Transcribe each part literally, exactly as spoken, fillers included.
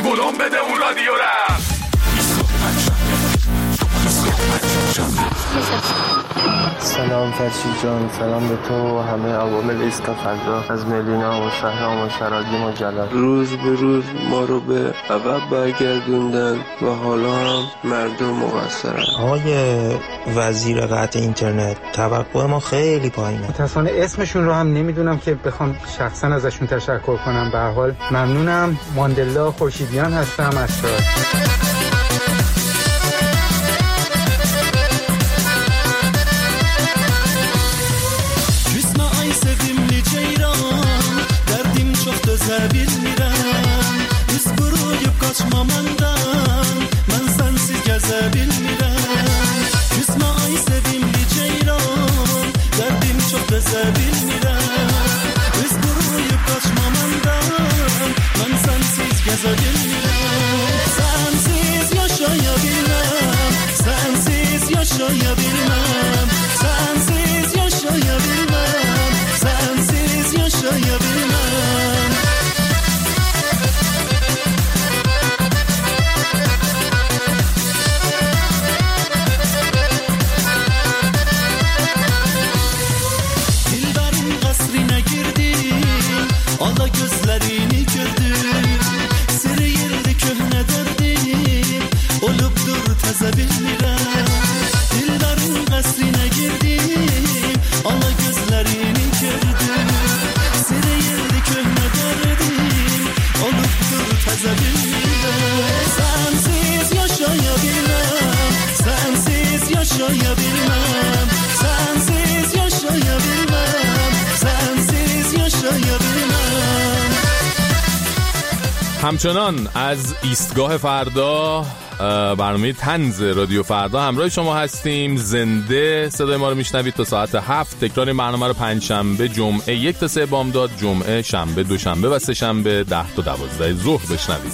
کلم بده اون رادیو رم. سلام فرشید جان، سلام به تو و همه عوامل ایست تا فردا، از ملینا و شهرام و شراگیم و جلال. روز به روز ما رو به عقب برگردوندن و حالا هم مردم مقصرن. آقای وزیر قطع اینترنت، توقع ما خیلی پایینه. متاسفانه اسمشون رو هم نمیدونم که بخوام شخصا ازشون تشکر کنم. به هر حال ممنونم. ماندلا خورشیدیان هستم از شاد. Zabil miram, biz buruyup kaçmamandan, ben sensiz gezebil miram. Küsme ay sevimli ceylan, derdim çok da zebil miram. Biz buruyup kaçmamandan, ben sensiz gezebil miram. Sensiz yaşayabilmem, sensiz yaşayabilmem, sensiz yaşayabilmem, sensiz yaşayabilmem. Allah gözlerini gördüm, siriyirdi köhne derdim, olupdur teze bilmirem. Dildarın kasrine girdim, Allah gözlerini gördüm, siriyirdi köhne derdim, olupdur teze bilmirem. Sensiz yaşayabilmem, sensiz yaşayabilmem, sensiz yaşayabilmem, sensiz yaşayabilmem. همچنان از ایستگاه فردا، برنامه طنز رادیو فردا همراه شما هستیم. زنده صدای ما رو میشنوید تا ساعت هفت. تکرار برنامه رو پنجشنبه، جمعه یک تا سه بامداد، جمعه شنبه، دوشنبه و سه شنبه ده تا دوازده ظهر بشنوید.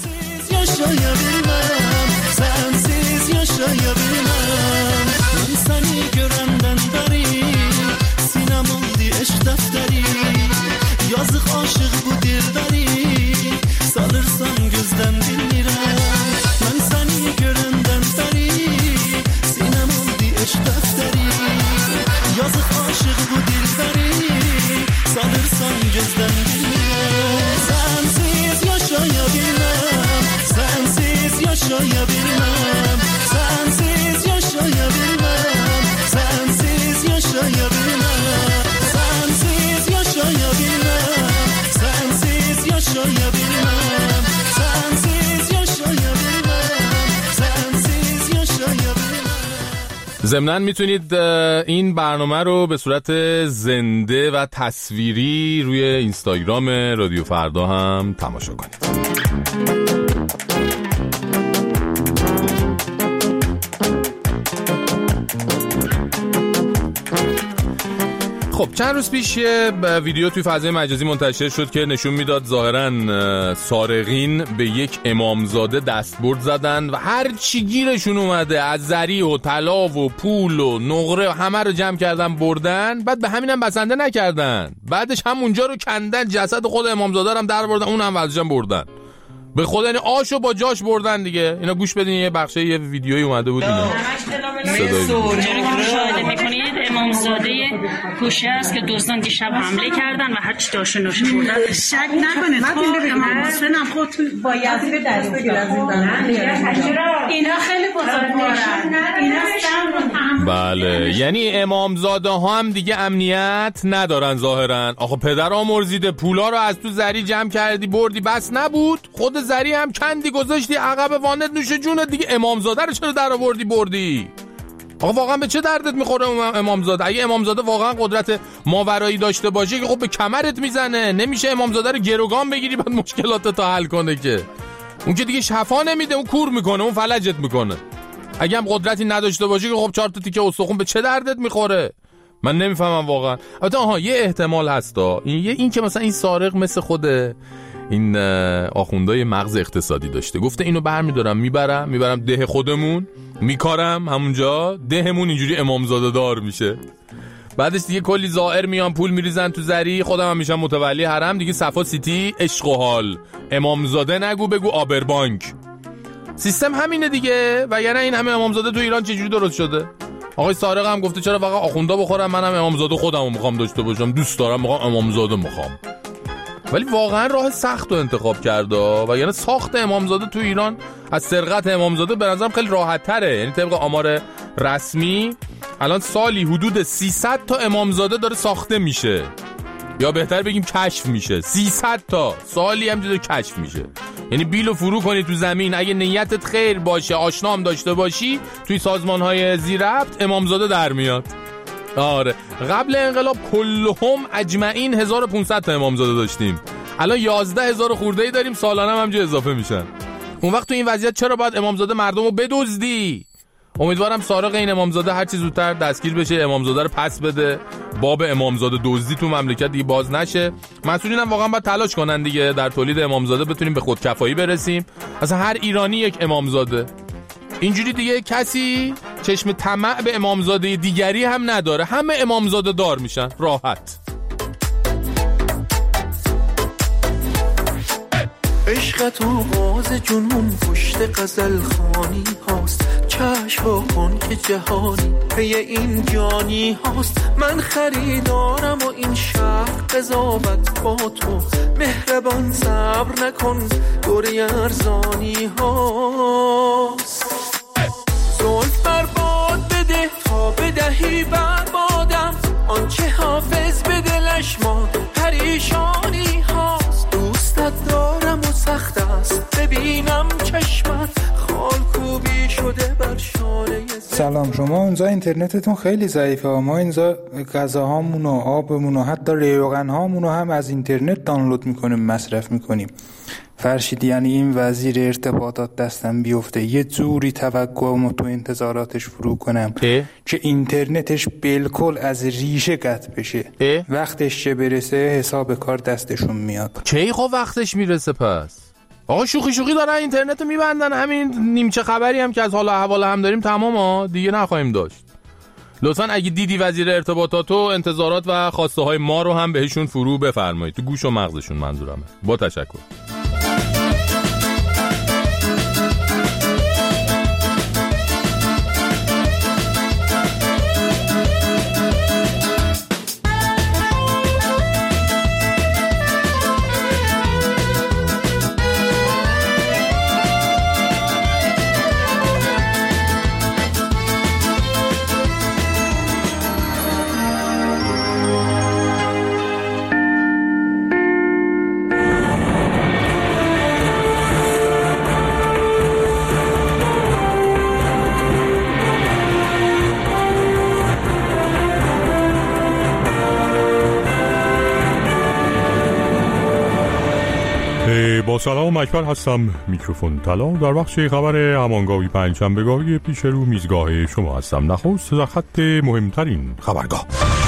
Yazık aşık bu dilberi, salırsan gözden bilmirəm. Mən səni görəndən bəri, sinəm oldu eşq dəftəri. Yazık aşık bu dilberi, salırsan gözden bilmirəm. Sensiz yaşayabilməm, sensiz yaşayabilməm, sensiz yaşayabilməm, sensiz yaşayabilməm, sensiz yaşayabilməm, sensiz yaşayabilmem, sensiz yaşayabilmem, sensiz yaşayabilmem. ضمناً میتونید این برنامه رو به صورت زنده و تصویری روی اینستاگرام رادیو فردا هم تماشا کنید. خب چند روز پیش یه ویدیو توی فضای مجازی منتشر شد که نشون میداد ظاهراً سارقین به یک امامزاده دستبرد زدن و هر چی گیرشون اومده از زری و طلا و پول و نقره همه رو جمع کردن بردن. بعد به همینم بسنده نکردن، بعدش همونجا رو کندن، جسد خود امامزاده رو هم در بردن، اون هم وزجم بردن. به خدا این آشو با جاش بردن دیگه. اینا گوش بدین، یه بخشه یه ویدیویی اومده بود اینا. مشاهده میکنید امامزاده کوشه است که دزدان دیشب حمله کردن و هر چی داشته نوشه بردن. شک نکنید خب امام حسین هم خودتون با یزید دست بگیر از این دارن. اینا خیلی بزرگوارن، اینا سم. بله، یعنی امامزاده ها هم دیگه امنیت ندارن ظاهرا. آخه پدر آمرزیده، پولا رو از تو زری جمع کردی بردی بس نبود، خود زری هم کندی گذاشتی عقب وانت نوش جونت دیگه. امامزاده رو چرا در آوردی بردی؟ آقا واقعا به چه دردت میخوره امامزاده؟ اگه امامزاده واقعا قدرت ماورایی داشته باشه که خب به کمرت میزنه، نمیشه امامزاده رو گروگان بگیری بعد مشکلاتت تا حل کنه که. اون که دیگه شفا نمیده، اون کور میکنه، اون فلجت میکنه. اگه هم قدرتی نداشته باشه که خب چهار تا تیکه استخون به چه دردت میخوره؟ من نمیفهمم واقعا. البته آها یه احتمال هستا، این این که مثلا این سارق مثل خود این آخوندای مغز اقتصادی داشته، گفته اینو برمیدارم میبرم میبرم ده خودمون میکارم همونجا، دهمون اینجوری امامزاده دار میشه. بعدش دیگه کلی زائر میان پول میریزن تو زری، خودم هم میشم متولی حرم دیگه. صفا سیتی، عشق و حال، امامزاده نگو بگو آبربانک. سیستم همینه دیگه، وگرنه این همه امامزاده تو ایران چجوری درست شده؟ آقای سارق هم گفته چرا فقط آخوندا بخورم، منم امامزاده خودمو میخوام داشته باشم، دوست دارم میخوام امامزاده میخوام. ولی واقعا راه سخت رو انتخاب کرده، وگرنه ساخت امامزاده تو ایران از سرقت امامزاده به نظرم خیلی راحت تره. یعنی طبق آمار رسمی الان سالی حدود سیصد تا امامزاده داره ساخته میشه، یا بهتر بگیم کشف میشه. سیصد تا سالی هم داره کشف میشه. یعنی بیلو فرو کنی تو زمین، اگه نیتت خیر باشه، آشنام داشته باشی، توی سازمان‌های زیرربط امامزاده در میاد. آره قبل انقلاب کلهم اجمعین هزار و پانصد تا امامزاده داشتیم، الان یازده هزار خورده‌ای داریم، سالانه هم همینجوری اضافه میشن. اون وقت تو این وضعیت چرا باید امامزاده مردمو بدزدی؟ امیدوارم سارق این امامزاده هر چی زودتر دستگیر بشه، امامزاده رو پس بده، باب امامزاده دزدی تو مملکت دیگه باز نشه. مسئولین هم واقعا باید تلاش کنن دیگه در تولید امامزاده بتونیم به خودکفایی برسیم. اصلا هر ایرانی یک امامزاده، اینجوری دیگه کسی چشم طمع به امامزاده دیگری هم نداره، همه امامزاده دار میشن راحت. عشقت آغاز جنون پشت غزل خانی هاست، چشم کن که جهانی پی این جانی هاست. من خریدارم و این شهر قضاوت با تو، مهربان صبر نکن دوری ارزانی هاست. زلف برباد بده تا بدهی بربادم، آنچه حافظ به دلش ما پریشانی هاست. دوستت دارم و سخت است ببینم چشمت خال کوبی شده بر شانه. سلام، شما اونجا اینترنتتون خیلی ضعیفه، ما اینجا غذاهامون و آبمون و حتی ریوغنهامون رو هم از اینترنت دانلود میکنیم مصرف میکنیم. فرشید یعنی این وزیر ارتباطات دستم بیفته یه جوری توقعمو تو انتظاراتش فرو کنم اه؟ که اینترنتش بالکل از ریشه قطع بشه. اه؟ وقتش چه برسه حساب کار دستشون میاد. کی خب وقتش میرسه پس؟ آقا شوخی شوخی دارن اینترنتو میبندن، همین نیمچه خبری هم که از حال و احوال هم داریم تمام ها دیگه نخواهیم داشت. لطفاً اگه دیدی وزیر ارتباطاتو انتظارات و خواسته های ما رو هم بهشون فرو بفرمایید، تو گوش و مغزشون منظورمه. با تشکر. با سلام اکبر هستم، میکروفون طلا. در بخش خبر همانگاهی پنجشنبه‌گاهی پیش رو میزگاه شما هستم. نخست در خط مهمترین خبرگاه.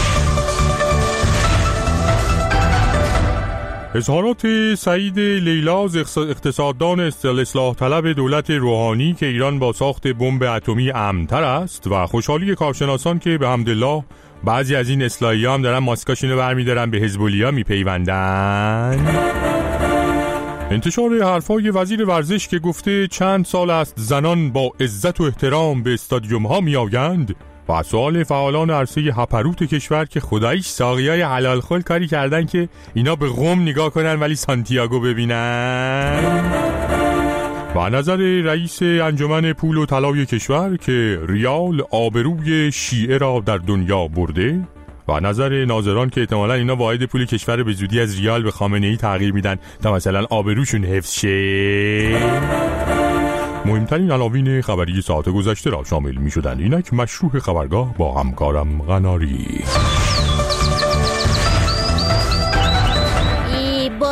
اظهارات سعید لیلاز اقتصاددان اصلاح طلب دولت روحانی که ایران با ساخت بمب اتمی امن‌تر است و خوشحالی کارشناسان که به حمدالله بعضی از این اصلاحی‌ها هم دارن ماسکاشونو برمی‌دارن به حزب‌الله میپیوندن. انتشار حرفای وزیر ورزش که گفته چند سال است زنان با عزت و احترام به استادیوم ها می آیند و سوال فعالان عرصه هپروت کشور که خداییش ساقیای حلال خل کاری کردن که اینا به قم نگاه کنن ولی سانتیاگو ببینن. و نظر رئیس انجمن پول و طلای کشور که ریال آبروی شیعه را در دنیا برده و نظر ناظران که احتمالاً اینا واحد پول کشور به زودی از ریال به خامنه‌ای تغییر میدن تا مثلا آبروشون حفظ شه. مهمترین عناوین خبری ساعت گذشته را شامل می‌شدند. اینک مشروع خبرگاه با همکارم غناری. با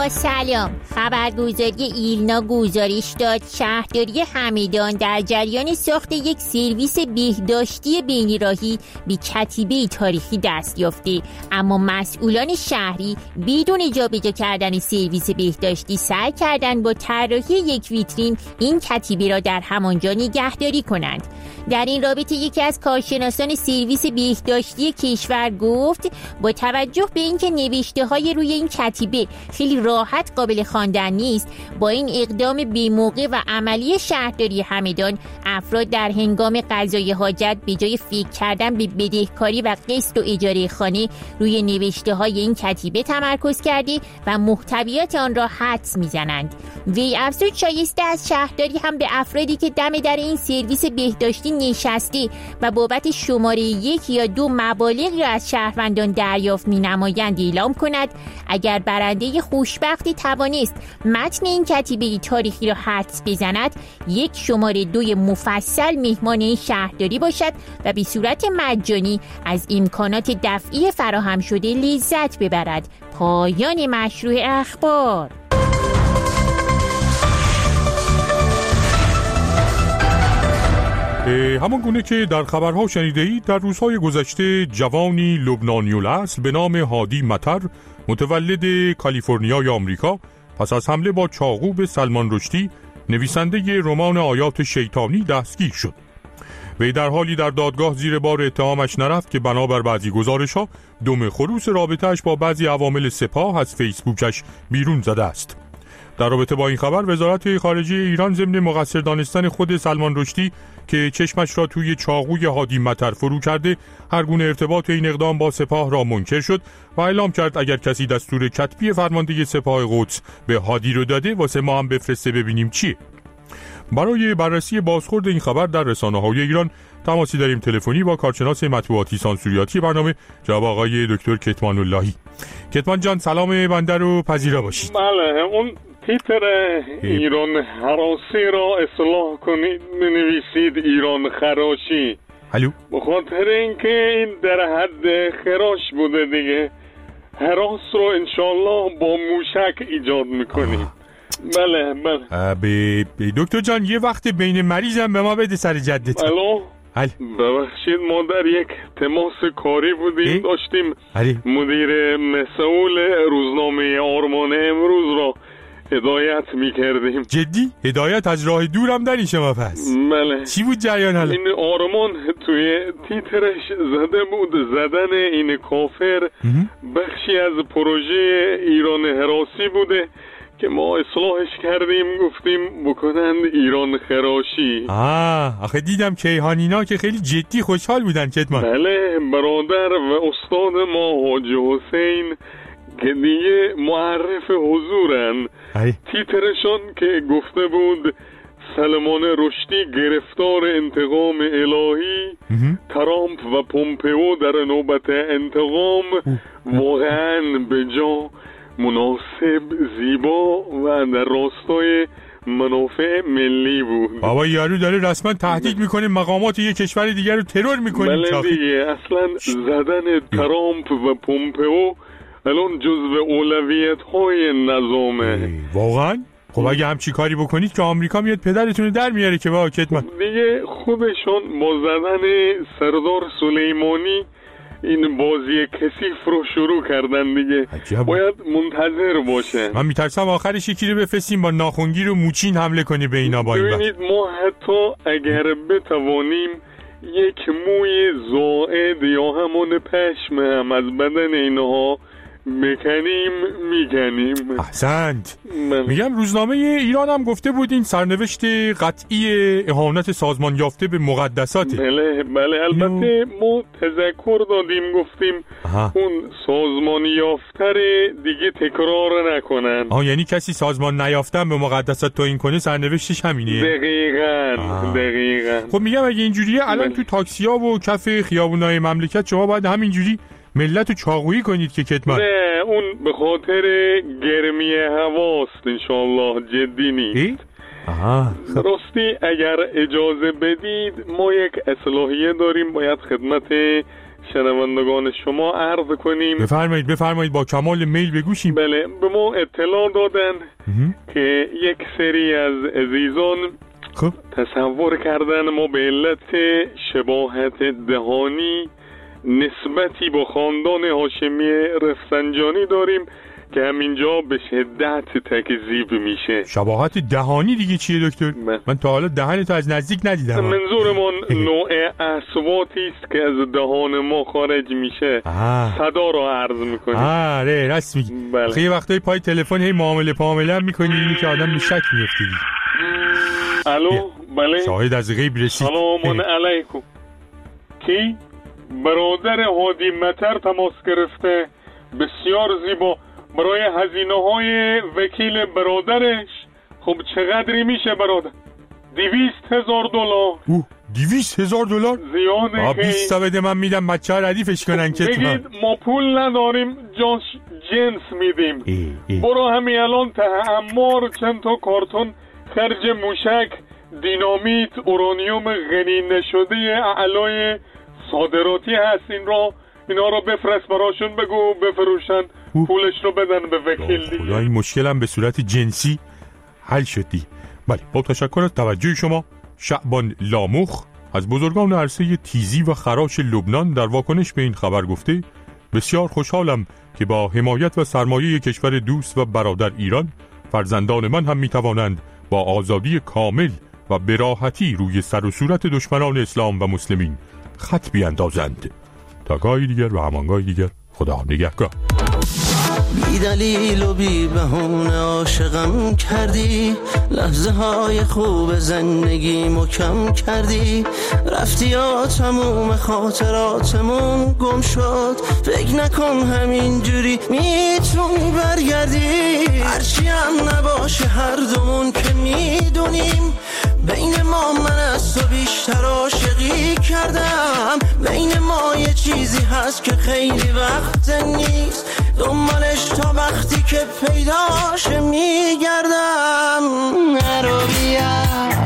با سلام. خبرگزاری ایلنا گزارش داد شهرداری همدان در جریان ساخت یک سرویس بهداشتی بین‌راهی به کتیبه تاریخی دست یافته، اما مسئولان شهری بدون جابجا کردن سرویس بهداشتی سعی کردند با طراحی یک ویترین این کتیبه را در همانجا نگهداری کنند. در این رابطه یکی از کارشناسان سرویس بهداشتی کشور گفت با توجه به اینکه نوشته‌های روی این کتیبه خیلی راحت قابل خواندن نیست، با این اقدام بی‌موقع و عملی شهرداری همدان افراد در هنگام قضای حاجت به جای فکر کردن به بدهکاری و قسط و اجاره خانه روی نوشته‌های این کتیبه تمرکز کرده و محتویات آن را حدس می‌زنند. وی افزود شایسته از شهرداری هم به افرادی که دم در این سرویس بهداشتی نشسته و بابت شماره یک یا دو مبالغی را از شهروندان دریافت می‌نمایند اعلام کند اگر برنده خوشبختی توانست متن این کتیبه تاریخی را حدس بزند، یک شماره دوی مفصل مهمان این شهرداری باشد و به صورت مجانی از امکانات دفعی فراهم شده لذت ببرد. پایان مشروع اخبار. همان گونه که در خبرها شنیده‌اید، در روزهای گذشته جوانی لبنانی الاصل به نام هادی مطر متولد کالیفرنیای آمریکا پس از حمله با چاقو به سلمان رشدی نویسنده رمان آیات شیطانی دستگیر شد. وی در حالی در دادگاه زیر بار اتهامش نرفت که بنابر بعضی گزارش‌ها دم خروس رابطه‌اش با بعضی عوامل سپاه از فیسبوکش بیرون زده است. در رابطه با این خبر وزارت خارجه ایران ضمن مقصر دانستن خود سلمان رشدی که چشمش را توی چاقوی هادی مطر فرو کرده هر گونه ارتباط این اقدام با سپاه را منکر شد و اعلام کرد اگر کسی دستور کتبی فرمانده سپاه قدس به هادی رو داده واسه ما هم بفرسته ببینیم چیه. برای بررسی بازخورد این خبر در رسانه‌های ایران تماسی داریم تلفنی با کارشناس مطبوعاتی سانسوریاتی برنامه جناب آقای دکتر کتمان اللهی. کتمان جان سلام بنده رو پذیرا باشید. بله، اون تیتر ایران هراسی را اصلاح کنید بنویسید ایران خراشی. الو، به خاطر اینکه این در حد خراش بوده دیگه. هراس رو انشالله با موشک ایجاد میکنیم. بله بله. به دکتر جان یه وقت بین مریضم به ما بده سر جدت. الو. هل. ببخشید ما در یک تماس کاری بودیم، داشتیم هلی. مدیر مسئول روزنامه آرمان امروز را هدایت میکردیم. جدی؟ هدایت از راه دورم داری شما پس؟ بله. چی بود جریان حالا؟ این آرمان توی تیترش زده بود زدن این کافر بخشی از پروژه ایران هراسی بوده که ما اصلاحش کردیم، گفتیم بکنند ایران خراشی. آه آخه دیدم کیهانینا که خیلی جدی خوشحال بودن کتمان. بله، برادر و استاد ما حاجی حسین که دیگه معرف حضورن. تیترشون که گفته بود سلمان رشدی گرفتار انتقام الهی، ترامپ و پومپئو در نوبت انتقام، واقعا به جا مناسب، زیبا و در راستای منافع ملی بود. بابا یارو داره رسما تهدید میکنه مقامات یک کشور دیگر رو ترور میکنه. بله دیگه، اصلا زدن ترامپ و پومپئو الان جزو اولویت های نظامه. واقعا؟ خب اگه همچی کاری بکنید که آمریکا میاد پدرتون در میاره که با کتمان. دیگه خودشون با زدن سردار سلیمانی این بازی کثیف رو شروع کردن دیگه. عجب. باید منتظر باشه. من میترسم آخرش یکی رو بفرستیم با ناخنگیر و موچین حمله کنی به اینا. با این ببینید ما حتی اگر بتوانیم یک موی زائد یا همون پشم هم از بدن اینها میکنیم میکنیم. احسنت. میگم روزنامه ایران هم گفته بود این سرنوشت قطعی اهانت سازمان یافته به مقدساته. بله بله، البته ما تذکر دادیم، گفتیم aha. اون سازمان یافته دیگه تکرار نکنن. آه یعنی کسی سازمان نیافتن به مقدسات توهین کنه سرنوشتش همینه. دقیقاً آه. دقیقاً. خب میگم اگه اینجوریه الان تو تاکسی‌ها و کف خیابونای مملکت شما باید همینجوری ملت چاقویی کنید که کتمان. نه اون به خاطر گرمی هواست، انشالله جدی نیست. آها. راستی اگر اجازه بدید ما یک اصلاحیه داریم، باید خدمت شنوندگان شما عرض کنیم. بفرمایید بفرمایید با کمال میل بگوشیم. بله، به ما اطلاع دادن که یک سری از عزیزان خب تصور کردن ما به علت شباهت دهانی نسبتی با خاندان هاشمی رفسنجانی داریم که همینجا به شدت تکذیب میشه. شباهت دهانی دیگه چیه دکتر؟ من, من تا حالا دهن تو از نزدیک ندیدم. منظورمون نوع اصواتی است که از دهان ما خارج میشه. آه. صدا رو عرض میکنیم. آره راست میگی. بله. خیلی وقتایی پای تلفن هی معامله پامله میکنی اینی که آدم به شک میفته. الو بله. شاهد از غیب رسید. سلام علیکم. کی؟ برادر هادی مطر تماس گرفته. بسیار زیبا. برای هزینه های وکیل برادرش. خب چقدری میشه برادر؟ دویست هزار دلار. اوه دویست هزار دلار؟ زیاده که بیست تا بده من میدم بچه ها ردیفش کنن که بگید ما پول نداریم جاش جنس میدیم. ای ای. برو همین الان ته امار چند تا کارتون خرج موشک دینامیت اورانیوم غنی نشده اعلای صادراتی هست، این را اینا رو بفرست براشون، بگو بفروشن پولش رو بدن به وکیل دیگه. خدا این مشکلم به صورت جنسی حل شدی. بله با تشکر از توجه شما. شعبان لاموخ از بزرگان عرصه تیزی و خراش لبنان در واکنش به این خبر گفته بسیار خوشحالم که با حمایت و سرمایه کشور دوست و برادر ایران فرزندان من هم میتوانند با آزادی کامل و براحتی روی سر و صورت دشمنان اسلام و مسلمین خط بیاندازند. تا گاهی دیگر و همانگاهی دیگر، خدا نگهدار. بی دلیل و بی بهونه عاشقم کردی، لحظه های خوب زندگیمو کم کردی، رفتی یا تموم خاطراتمون گم شد، فکر نکن همین جوری میتونی برگردی. هرچی هم نباشه هر دومون که میدونیم بین ما من از تو بیشتر عاشقی کردم، بین ما یه چیزی هست که خیلی وقت نیست، دنبالش تا وقتی که پیداش میگردم. نرو بیا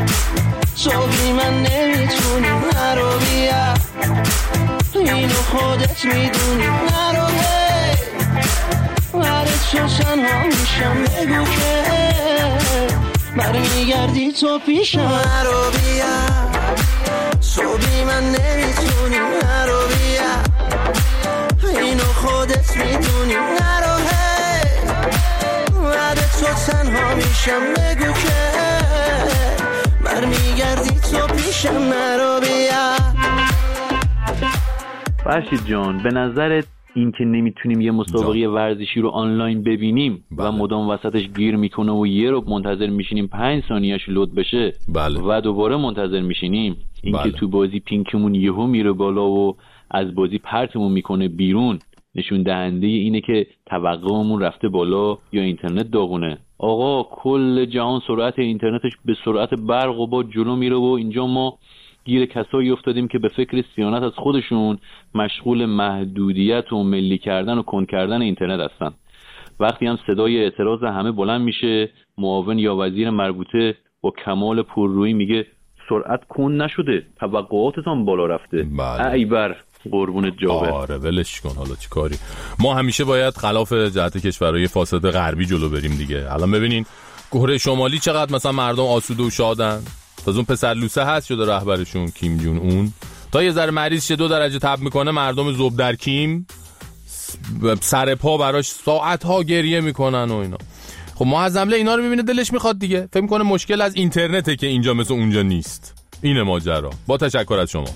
تو بی من نمیتونی، نرو بیا اینو خودت میدونی، نرو بی برای تو تنها میشم، بگو که برمیگردی تو پیشم. نرو بیا تو بی من نمیتونی، نرو بیا اینو خودت میدونی، نرو هی بعد تو تنها میشم، بگو که برمیگردی تو پیشم. نرو بیا. فرشید جان به نظرت این که نمیتونیم یه مسابقه ورزشی رو آنلاین ببینیم بله. و مدام وسطش گیر میکنه و یه رو منتظر میشینیم پنج ثانیه‌اش لود بشه بله. و دوباره منتظر میشینیم، این بله. که تو بازی پینکمون یهو میره بالا و از بازی پرتمون میکنه بیرون، نشون دهنده اینه که توقعمون رفته بالا یا اینترنت داغونه. آقا کل جهان سرعت اینترنتش به سرعت برق و با جلو میره و اینجا ما گیر کسایی افتادیم که به فکر صیانت از خودشون مشغول محدودیت و ملی کردن و کند کردن اینترنت هستن. وقتی هم صدای اعتراض همه بلند میشه، معاون یا وزیر مربوطه با کمال پررویی میگه سرعت کند نشده، توقعاتتان بالا رفته. بله. ای بر قربون جاوه. آره ولش کن، حالا چی کاری. ما همیشه باید خلاف جهت کشورهای فاسد غربی جلو بریم دیگه. الان ببینین کره شمالی چقدر مثلا مردم آسوده و شادن، از اون پسر لوسه هست شده رهبرشون کیم جون اون، تا یه ذره مریض شه دو درجه تب میکنه مردم زوب در کیم سر پا براش ساعت ها گریه میکنن و اینا. خب ما از حمله اینا رو میبینه دلش میخواد دیگه، فکر میکنه مشکل از اینترنته که اینجا مثل اونجا نیست. اینه ماجرا. با تشکر از شما.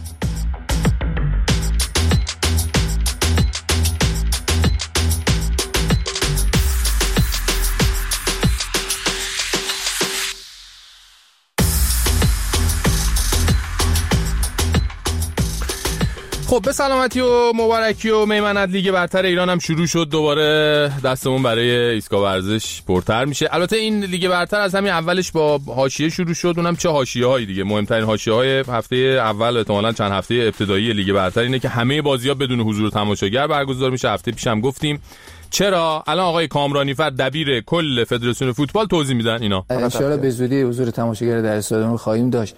خب به سلامتی و مبارکی و میمنت لیگ برتر ایران هم شروع شد دوباره، دستمون برای ایستگاه ورزش پرتر میشه. البته این لیگ برتر از همین اولش با حاشیه شروع شد، اونم چه حاشیه‌هایی دیگه. مهمترین حاشیه‌های هفته اول احتمالاً چند هفته ابتدایی لیگ برتر اینه که همه بازی‌ها بدون حضور تماشاگر برگزار میشه. هفته پیشم گفتیم چرا. الان آقای کامرانیفر دبیر کل فدراسیون فوتبال توضیح میدن اینا. ان شاءالله به زودی حضور تماشاگر در استادیوم خواهیم داشت.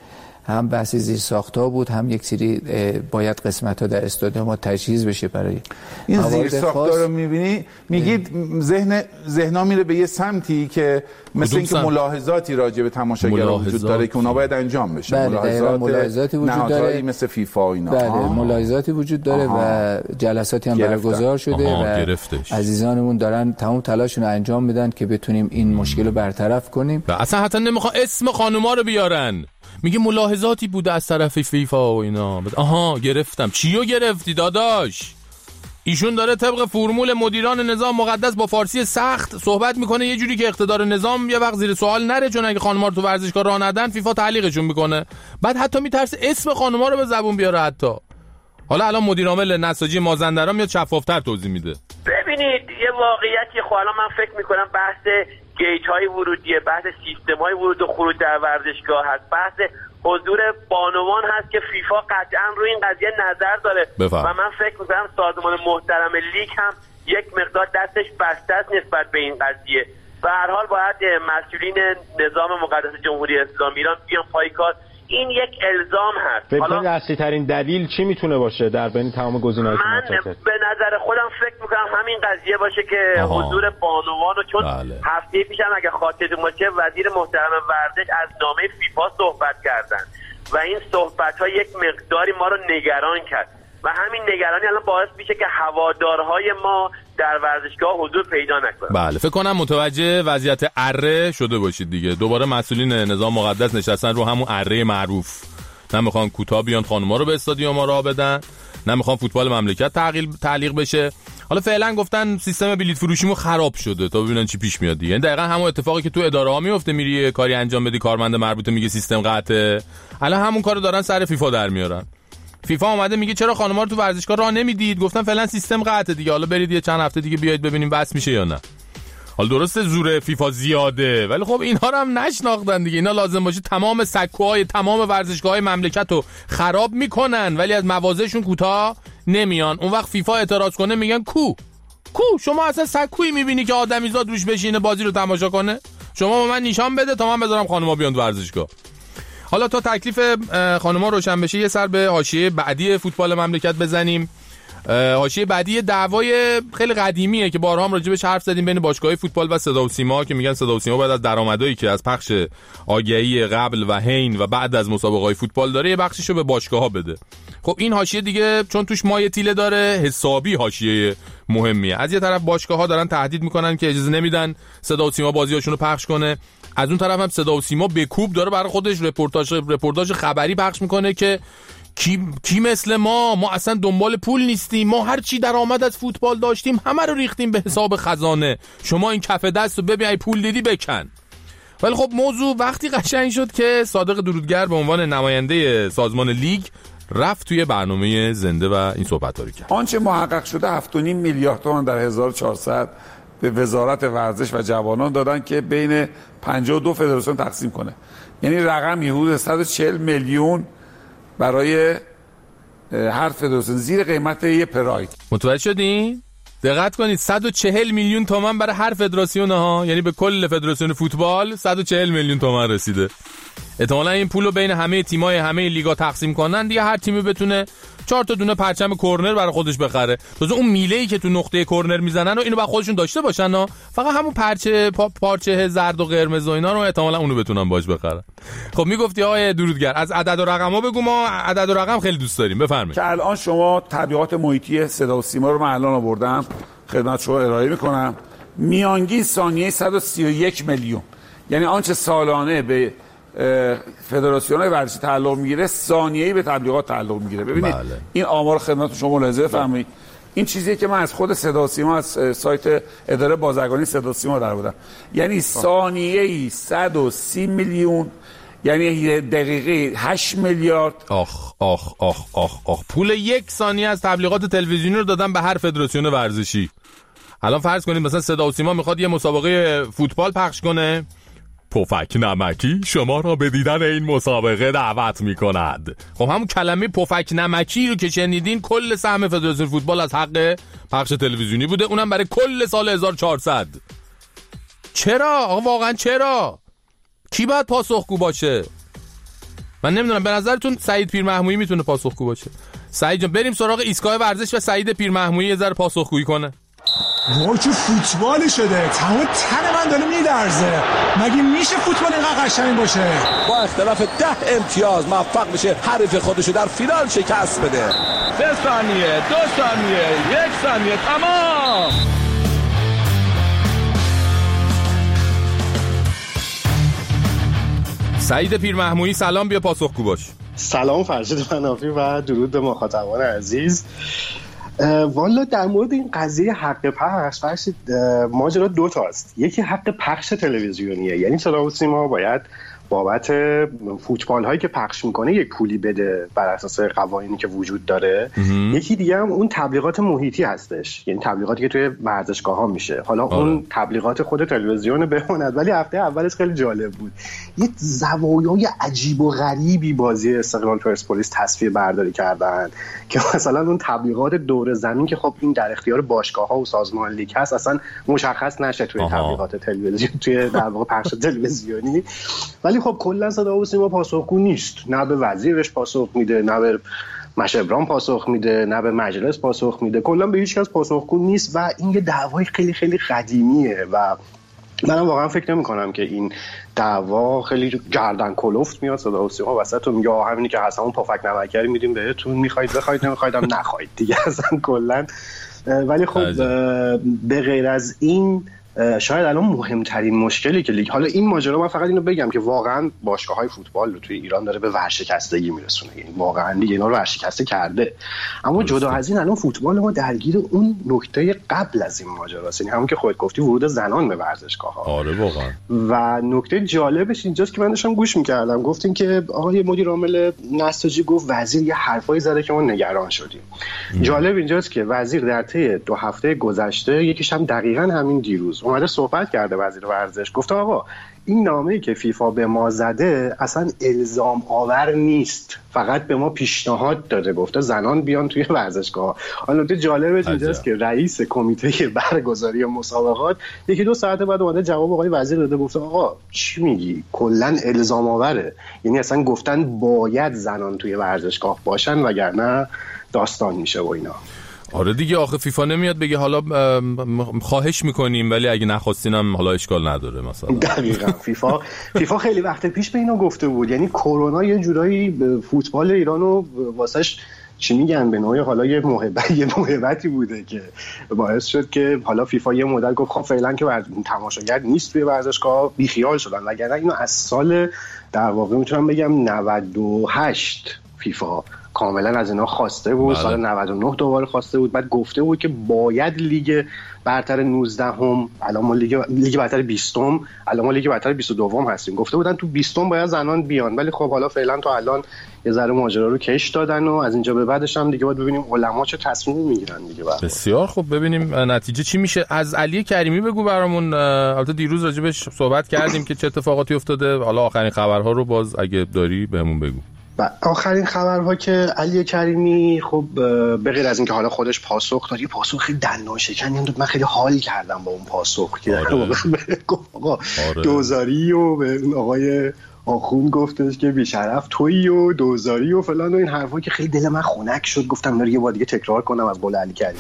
هم بحث زیر ساخت‌ها بود، هم یک سری باید قسمت‌ها در استادیوم تجهیز بشه برای این زیر ساخت‌ها رو می‌بینی میگید ذهن ذهنا میره به یه سمتی که مثل اینکه ملاحظاتی راجع به تماشاگرها وجود داره که اونا باید انجام بشه. بله ملاحظات ملاحظاتی وجود داره مثل فیفا و اینا. بله ملاحظاتی وجود داره آها. و جلساتی هم برگزار شده آها. و گرفتش. عزیزانمون دارن تمام تلاششون رو انجام میدن که بتونیم این مشکل رو برطرف کنیم. اصلا حتی نمیخوان اسم خانوما رو بیارن، میگه ملاحظاتی بوده از طرف فیفا و اینا. آها گرفتم. چیو گرفتی داداش؟ ایشون داره طبق فرمول مدیران نظام مقدس با فارسی سخت صحبت میکنه، یه جوری که اقتدار نظام یه وقت زیر سوال نره، چون اگه خانم‌ها رو تو ورزشگاه راه ندن فیفا تعلیقشون میکنه. بعد حتی میترسه اسم خانم‌ها رو به زبون بیاره. حتی حالا الان مدیر عامل نساجی مازندران میاد شفافتر توضیح میده. ببینید یه واقعیتی خب الان من فکر میکنم بحث گیت های ورودیه، بحث سیستم های ورود و خروج در ورزشگاه هست، بحث حضور بانوان هست که فیفا قطعا روی این قضیه نظر داره بفهم. و من فکر میکنم سازمان محترم لیگ هم یک مقدار دستش بسته است نسبت به این قضیه. به هر حال باید مسئولین نظام مقدس جمهوری اسلامی ایران بیان پای کار. این یک الزام هست. فکر کنید اصلی ترین دلیل چی میتونه باشه در بین تمام گزینه‌های من به نظر خودم فکر میکنم همین قضیه باشه که آها. حضور بانوان و چون بله. هفته پیش هم اگه خاطرتون باشه وزیر محترم ورزش از نامه فیفا صحبت کردن و این صحبت‌ها یک مقداری ما رو نگران کرد و همین نگرانی الان باعث میشه که هوادارهای ما در ورزشگاه حضور پیدا نکنن. بله فکر کنم متوجه وضعیت اره شده باشید دیگه. دوباره مسئولین نظام مقدس نشستن رو همون اره معروف، نمیخوان کوتاه بیان خانوما رو به استادیوم راه بدن، نمیخوان فوتبال مملکت تعلیق تعلیق بشه. حالا فعلا گفتن سیستم بلیط فروشیمون خراب شده تا ببینن چی پیش میاد دیگه. یعنی دقیقاً همون اتفاقی که تو اداره ها میفته، میری کاری انجام بدی کارمند مربوطه میگه سیستم قطعه، الان همون کارو دارن سر فیفا در میارن. فیفا اومده میگه چرا خانم‌ها رو تو ورزشگاه راه نمیدید؟ گفتن فعلا سیستم قطعه دیگه، حالا برید یه چند هفته دیگه بیاید ببینیم بس میشه یا نه. حالا درسته زور فیفا زیاده ولی خب اینها رو هم نشناختن دیگه. اینا لازم باشه تمام سکوهای تمام ورزشگاه‌های مملکت رو خراب میکنن ولی از مواضعشون کوتاه نمیان. اون وقت فیفا اعتراض کنه میگن کو کو شما اصلا سکویی میبینی که آدمیزاد روش بشینه بازی رو تماشا کنه؟ شما به من نشان بده تا من بذارم خانم‌ها بیان ورزشگاه. حالا تا تکلیف خانم‌ها روشن بشه یه سر به حاشیه بعدی فوتبال مملکت بزنیم. حاشیه بعدی دعوای خیلی قدیمیه که بارها هم راجبش حرف زدیم بین باشگاه‌های فوتبال و صدا و سیما که میگن صدا و سیما بعد از درآمدایی که از پخش آگهی قبل و حین و بعد از مسابقه‌های فوتبال داره یه بخشیشو به باشگاه‌ها بده. خب این حاشیه دیگه چون توش مایه تیله داره حسابی حاشیه مهمیه. از یه طرف باشگاه‌ها دارن تهدید میکنن که اجازه نمیدن صدا و سیما بازیاشون رو پخش کنه، از اون طرف هم صدا و سیما به کوب داره برای خودش رپورتاژ رپورتاژ خبری پخش میکنه که کی کی مثل ما ما اصلا دنبال پول نیستیم، ما هر چی درآمد از فوتبال داشتیم همه رو ریختیم به حساب خزانه، شما این کف دست رو ببین پول دیدی بکن. ولی خب موضوع وقتی قشنگ شد که صادق درودگر به عنوان نماینده سازمان لیگ رفت توی برنامه زنده و این صحبت‌ها رو کرد. آنچه محقق شده هفت و نیم میلیارد تومان در هزار و چهارصد به وزارت ورزش و جوانان دادن که بین پنجاه و دو فدراسیون تقسیم کنه. یعنی رقمی حدود صد و چهل میلیون برای هر فدراسیون زیر قیمت یه پراید. متوجه شدین؟ دقت کنید صد و چهل میلیون تومان برای هر فدراسیون ها، یعنی به کل فدراسیون فوتبال صد و چهل میلیون تومان رسیده. احتمالاً این پولو بین همه تیم‌های همه لیگا تقسیم کنن دیگه هر تیمی بتونه چهار تا دونه پرچم کرنر برای خودش بخره. تازه اون میله‌ای که تو نقطه کرنر میزنن و اینو با خودشون داشته باشن ها. فقط همون پرچه پا پارچه زرد و قرمز و اینا رو احتمالاً اونو بتونن باش بخرن. خب میگفتی آقای درودگر از عدد و رقم‌ها بگو، ما عدد و رقم خیلی دوست داریم. بفرمایید. که الان شما تبلیغات محیطی صدا و سیما رو من الان آوردم خدمت شما ارائه میکنم. میانگین ثانیه صد و سی و یک میلیون، یعنی آنچه سالانه به فدراسیون‌های ورزشی تعلق میگیره ثانیه‌ای به تبلیغات تعلق میگیره. ببینید بله. این آمار خدمت شما ملاحظه بفرمایید. این چیزیه که من از خود صدا و سیما از سایت اداره بازرگانی صدا و سیما در بودم، یعنی ثانیه‌ای صد و سی میلیون، یعنی دقیقه هشت میلیارد. آخ آخ آخ آخ آخ پول یک ثانیه از تبلیغات تلویزیونی رو دادن به هر فدراسیون ورزشی. الان فرض کنید مثلا صدا و سیما میخواد یه مسابقه فوتبال پخش کنه، پفک نمکی شما را به دیدن این مسابقه دعوت می‌کند. خب همون کلمه پفک نمکی رو که شنیدین کل سهم فدراسیون فوتبال از حق پخش تلویزیونی بوده، اونم برای کل سال هزار و چهارصد. چرا؟ آقا واقعا چرا؟ کی باید پاسخگو باشه؟ من نمیدونم به نظرتون سعید پیرمحمودی میتونه پاسخگو باشه؟ سعید جان بریم سراغ ایستگاه ورزش و سعید پیرمحمودی یه ذره پاسخگویی کنه. وای چه فوتبالی شده، تمام تن من داره میلرزه. مگه میشه فوتبال اینقدر قشنگ باشه؟ با اختلاف ده امتیاز موفق میشه حریف خودشو در فینال شکست بده. سه ثانیه، دو ثانیه، یک ثانیه، تمام. سعید پیرمحمودی سلام، بیا پاسخگو باش. سلام فرشید منافی و درود به مخاطبان عزیز. والا در مورد این قضیه حق پخش فرشید ماجرا دو تاست. یکی حق پخش تلویزیونیه، یعنی صدا و سیما باید بابت فوتبال هایی که پخش میکنه یک پولی بده بر اساس قوانینی که وجود داره. یکی دیگه هم اون تبلیغات محیطی هستش، یعنی تبلیغاتی که توی ورزشگاه ها میشه. حالا آره. اون تبلیغات خود تلویزیون بماند، ولی هفته اولش خیلی جالب بود. یک زوایای عجیب و غریبی بازی استقلال پرسپولیس تصویر برداری کردن که مثلا اون تبلیغات دور زمین که خب این در اختیار باشگاه ها و سازمان لیگ هست اصلا مشخص نشه توی آها. تبلیغات تلویزیون توی در واقع پخش تلویزیونی. ولی خب کلا صدا و سیما پاسخگو نیست، نه به وزیرش پاسخ میده، نه به مشبران پاسخ میده، نه به مجلس پاسخ میده، کلا به هیچ کس پاسخگو نیست و این یه دعوای خیلی خیلی قدیمیه و منم واقعا فکر نمی کنم که این دعوا خیلی گردن کلفت میاد صدا و سیما وسط و میگه همینی که هست همون پفک نمکری میدیم بهتون، میخواید بخواید نمیخواید هم نخواید دیگه اصلا کلا. ولی خب به غیر از این شاید الان مهمترین مشکلی که لیگ، حالا این ماجرا من فقط اینو بگم که واقعا باشگاه‌های فوتبال رو توی ایران داره به ورشکستگی میرسونه، یعنی واقعا لیگ اینا رو ورشکسته کرده. اما جدا از این الان فوتبال ما درگیر اون نکته قبل از این ماجراست، یعنی همون که خودت گفتی ورود زنان به ورزشگاه‌ها. آره واقعا. و نکته جالبش اینجاست که من داشتم گوش می‌کردم، گفتین که آقای مدیر عامل نساجی گفت وزیر یه حرفایی زده که ما نگران شدیم. ام. جالب اینجاست که وزیر در طی دو هفته گذشته، یکیش هم دقیقاً همین دیروز اومده صحبت کرده وزیر ورزش، گفته آقا این نامه‌ای که فیفا به ما زده اصلا الزام آور نیست، فقط به ما پیشنهاد داده، گفته زنان بیان توی ورزشگاه. حالا نکته جالبش اینجاست که رئیس کمیته برگزاری مسابقات یکی دو ساعت بعد اومده جواب آقای وزیر داده، گفته آقا چی میگی، کلا الزام آوره، یعنی اصلا گفتن باید زنان توی ورزشگاه باشن وگرنه داستان میشه و اینا. آره دیگه، آخه فیفا نمیاد بگه حالا خواهش میکنیم ولی اگه نخواستین هم حالا اشکال نداره مثلا. دقیقاً فیفا فیفا خیلی وقت پیش به اینا گفته بود، یعنی کرونا یه جورایی فوتبال ایرانو واسش چی میگن به نوعی حالا یه محبت یه محبتی بوده که باعث شد که حالا فیفا یه مدت گفت خب فعلا که تماشاگر نیست توی ورزشگاه، بیخیال شدن، وگرنه اینو از سال در واقع میتونم بگم نود و هشت فیفا کاملا از اینا خواسته بود. بله. سال نود و نه دوباره خواسته بود، بعد گفته بود که باید لیگ برتر نوزده هم، الان ما لیگ لیگ برتر بیست هم، الان ما لیگ برتر بیست و دو هم هستیم، گفته بودن تو بیست هم باید زنان بیان، ولی خب حالا فعلا تا الان یه ذره ماجرا رو کش دادن و از اینجا به بعدش هم دیگه باید ببینیم علما چه تصمیمی میگیرن دیگه. بعد بسیار خب ببینیم نتیجه چی میشه. از علی کریمی بگو برامون، البته دیروز راجبش صحبت کردیم که چه اتفاقاتی افتاده، حالا آخرین خبرها رو باز اگه داری بهمون بگو. و آخرین خبرها که علی کریمی خب به غیر از اینکه حالا خودش پاسخ داد، یه پاسخ خیلی دندانشکنی هم داد، من خیلی حال کردم با اون پاسخ که آره. گفت آقا آره. دوزاری و به آقای آخوند گفتش که بیشرف تویی و دوزاری و فلان و این حرفا که خیلی دل من خنک شد، گفتم نره یه بار دیگه تکرار کنم از قول علی کریمی.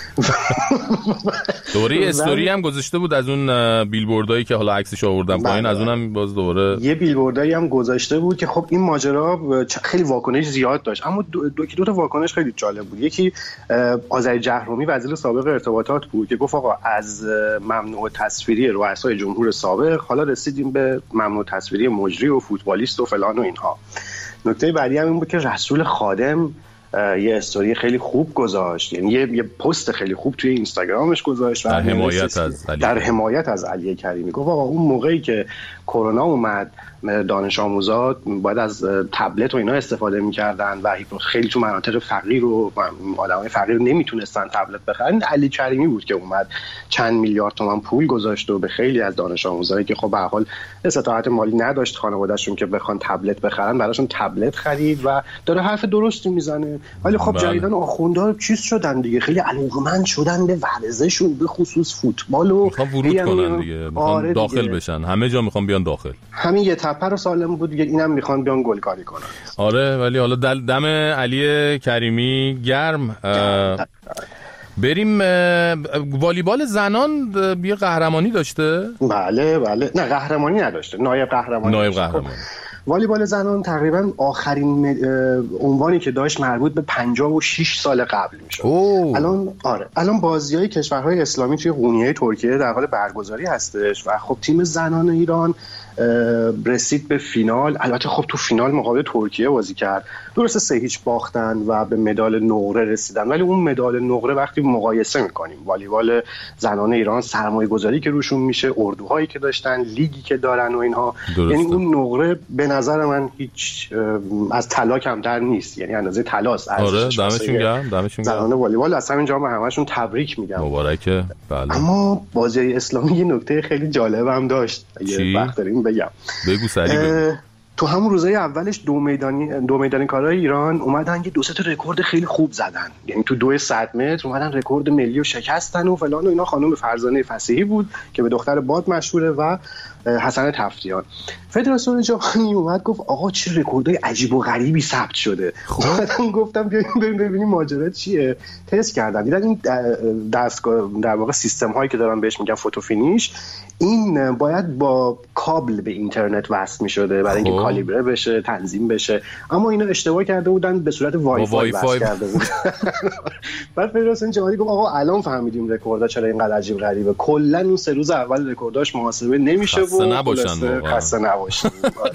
دوباره استوری هم گذاشته بود از اون بیلبوردایی که حالا عکسش آوردم پایین، از اونم باز دوباره یه بیلبوردایی هم گذاشته بود که خب این ماجرا خیلی واکنش زیاد داشت، اما دو, دو, دو تا واکنش خیلی جالب بود. یکی آذری جهرومی وزیر سابق ارتباطات بود که گفت آقا از ممنوع تصویری رؤسای جمهور سابق حالا رسیدیم به ممنوع تصویری مجری و فوتبالیست و فلان و اینها. نکته بعدی هم این بود که رسول خادم یه استوری خیلی خوب گذاشت، یعنی یه, یه پست خیلی خوب توی اینستاگرامش گذاشت در حمایت از علی در حمایت از علی کریمی. گفت آقا اون موقعی که کرونا اومد دانش آموزا باید از تبلت و اینا استفاده می‌کردن و خیلی تو مناطق فقیر و آدمای فقیر نمیتونستن تبلت بخرن، علی کریمی بود که اومد چند میلیارد تومان پول گذاشت و به خیلی از دانش آموزایی که خب به هر حال استطاعت مالی نداشت خانواده‌شون که بخوان تبلت بخرن براشون تبلت خرید و داره حرف درستی میزنه. ولی خب بله. جدیدن آخوندها چیز شدن دیگه، خیلی علاقمند شدن به ورزششون، به خصوص فوتبال و میخوام ورود کنن دیگه، میخوام آره داخل دیگه. بشن، همه جا میخوام بیان داخل. همین یه تپه رو سالم بود دیگه، اینم میخوان بیان گلکاری کنن. آره ولی حالا دل دم علی کریمی گرم. بریم والیبال زنان یه قهرمانی داشته؟ بله بله، نه قهرمانی نداشته، نایب قهرمانی. نایب قهرمانی. والیبال زنان تقریبا آخرین عنوانی که داشت مربوط به پنجاه و شش سال قبل میشد. الان آره الان بازی‌های کشورهای اسلامی توی قونیه ترکیه در حال برگزاری هستش و خب تیم زنان ایران رسید به فینال. البته خب تو فینال مقابل ترکیه بازی کرد، درسته سه هیچ باختن و به مدال نقره رسیدن، ولی اون مدال نقره وقتی مقایسه میکنیم والیبال زنان ایران، سرمایه گذاری که روشون میشه، اردوهایی که داشتن، لیگی که دارن و اینها، یعنی اون نقره به نظر من هیچ از طلا کمتر نیست، یعنی اندازه طلاست. آره دمشون گرم، دمشون گرم. زنان والیبال از همین جا همشون تبریک میگم، مبارکه. بله. اما بازی اسلامی یه نکته خیلی جالب هم داشت، اگه وقت داریم بگم. بگو سریع. تو همون روزهای اولش دو میدانی دو میدانی کارهای ایران اومدن یه دو سه تا رکورد خیلی خوب زدن، یعنی تو دو صد متر اومدن رکورد ملی رو شکستن و فلان و اینا. خانم فرزانه فصیحی بود که به دختر باد مشهوره و حسن تفتیان. فدراسیون جهانی اومد گفت آقا چه رکوردای عجیب و غریبی ثبت شده. اومدن گفتم بیاین ببینیم ماجرا چیه. تست کردن دیدن این دستگاه در واقع سیستم هایی که دارن بهش میگن فوتو فینیش، این باید با کابل به اینترنت وصل میشده برای اینکه کالیبره بشه، تنظیم بشه، اما اینا اشتباه کرده بودن، به صورت وای فای وصل کرده بودن. بعد فدراسیون جهانی گفت آقا الان فهمیدیم رکوردها چرا اینقدر عجیب غریبه، کلا اون سه روز اول رکورداش محاسبه نمیشه خسته نباشن خسته نباشن.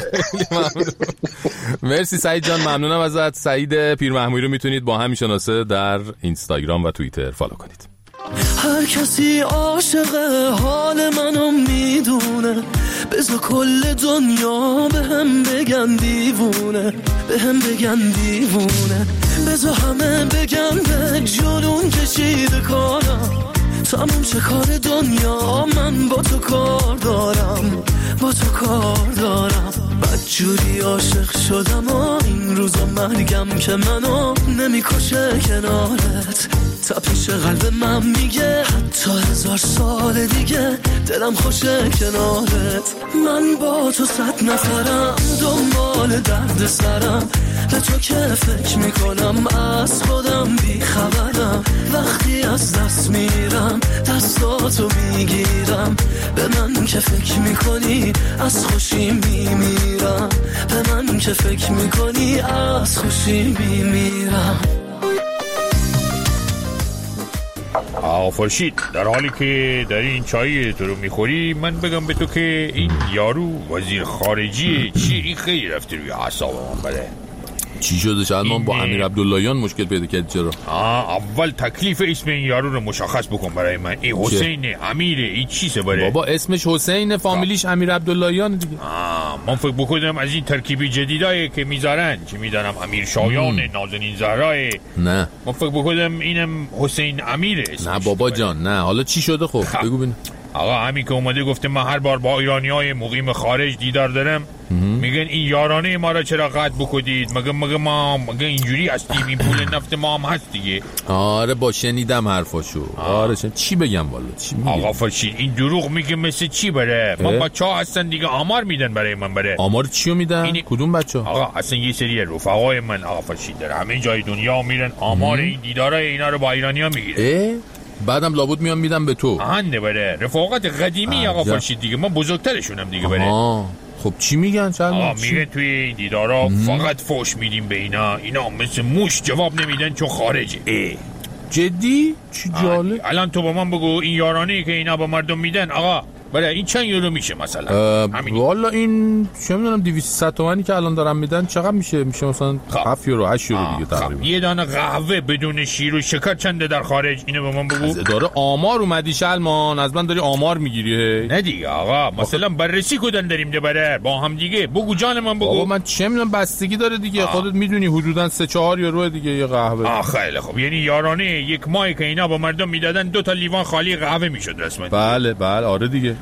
مرسی سعید جان، ممنونم ازت. سعید پیرمحمودی رو میتونید با همین شناسه در اینستاگرام و توییتر فالو کنید. هر کسی عاشق حال منو میدونه، بذار کل دنیا به هم بگن دیوونه، به هم بگن دیوونه، بذار همه بگن به جنون کشیده کارم، تموم چه کار دنیا، من با تو کار دارم، با تو کار دارم. بدجوری عاشق شدم و این روزا مرگم که منو نمیکشه کنارت، تپش قلب من میگه حتی هزار سال دیگه دلم خوشه کنارت. من با تو صد نفرم دنبال درد سرم، به تو که فکر میکنم از خودم بی خبرم، وقتی از دست میرم دستاتو میگیرم، به من که فکر میکنی از خوشی میمیرم، به من که فکر میکنی از خوشی میمیرم. آقا فرشید، در حالی که داری این چایی تو رو میخوری، من بگم به تو که این یارو وزیر خارجی چی این خیلی رفته روی اعصاب من. بله چی شده سلمان؟ با امیر عبداللهیان مشکل پیدا کرد چرا؟ اول تکلیف اسم این یارو رو مشخص بکن برای من. این حسین امیر این چیزه بره؟ بابا اسمش حسین، فامیلیش امیر عبداللهیان دیگه. آه من فکر بکنم از این ترکیبی جدیدایی که میذارن، چه میدانم امیر شایان، نازنین زهرای، نه من فکر بکنم اینم حسین امیر اسمش. نه بابا جان نه. حالا چی شده خب بگو ببینم. آقا همین که اومده گفته من هر بار با ایرانیای مقیم خارج دیدار دارم، میگن این یارانه ما را چرا قطع بکنید، مگه مگه ما مگه اینجوری هستیم، این پول نفت ما هم هست دیگه. آره با شنیدم حرفاشو. آره شن... چی بگم والا چی میگه؟ آقا فرشید این دروغ میگه مثل چی بره؟ ما بچه‌ها هستن دیگه آمار میدن برای من بره. آمار چیو میدن؟ این... کدوم بچه‌ها؟ آقا اصلا یه سری رفقای من آقا فرشید در همه جای دنیا میرن آمار این دیدارای اینا رو با ایرانی‌ها میگیرن. بعدم لابد میام میدم به تو. آهنده بره رفاقت قدیمی آقا فرشید دیگه، ما بزرگترشونم دیگه بره. آه. خب چی میگن سلمان؟ آقا میگه توی این دیدارا فقط فوش میدیم به اینا، اینا مثل موش جواب نمیدن چون خارجه. اه. جدی؟ چی جالب. الان تو با من بگو این یارانه که اینا با مردم میدن آقا بله این چند یورو میشه مثلا؟ والا این چه میدونم دویست تومانی که الان دارن میدن چقدر میشه؟ میشه مثلا هفت یورو هشت یورو دیگه تقریبا. یه دانه قهوه بدون شیر و شکر چنده در خارج؟ اینو به من بگو. داره آمار اومدی سلمان، از من داری آمار میگیری؟ نه دیگه آقا مثلا بررسی کردن داریم ده بره با هم دیگه. بگو جان من بگو. بابا من چه میدونم بستگی داره دیگه. آه. خودت میدونی حدودا سه چهار یورو دیگه یه قهوه. آ خیلی خوب، یعنی یارانه یک ماهی که اینا با مردم میدادن دو تا لیوان خالی قهوه میشد رسما. بله بله آره دیگه.